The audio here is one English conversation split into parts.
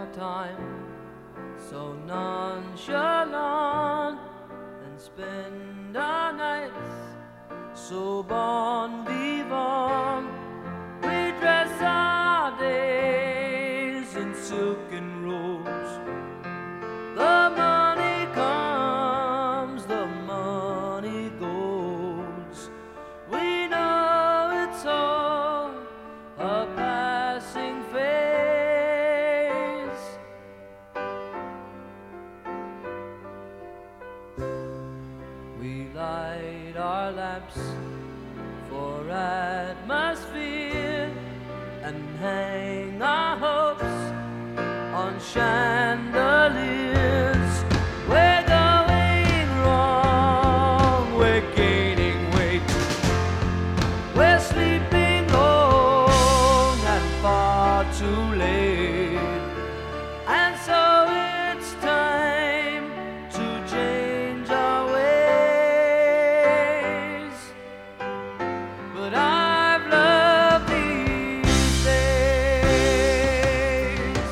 time so nonchalant and spend our nights so bon vivant. We dress our days in silk and rose. The money comes, the money goes. We know it's all a passing phase. We light our lamps for atmosphere and hang our hopes on chandeliers. We're going wrong, we're gaining weight. We're sleeping long and far too late. And so it's time to change our ways. But I've loved these days.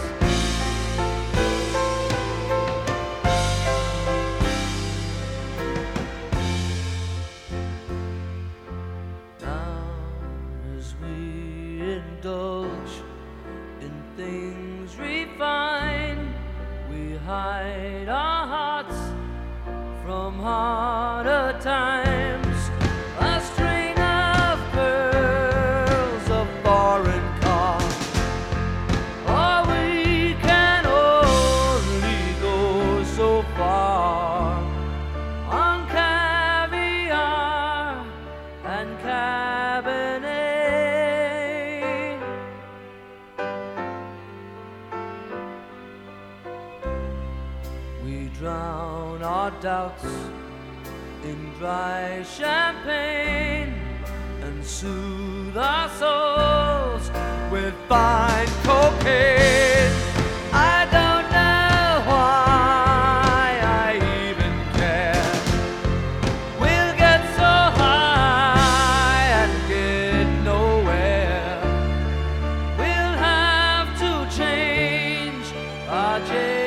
Now as we indulge in things refined, we hide our hearts from harder times. A string of pearls, a foreign car, or we can only go so far on caviar and Cabernet. We drown our doubts in dry champagne and soothe our souls with fine cocaine. I don't know why I even care. We'll get so high and get nowhere. We'll have to change our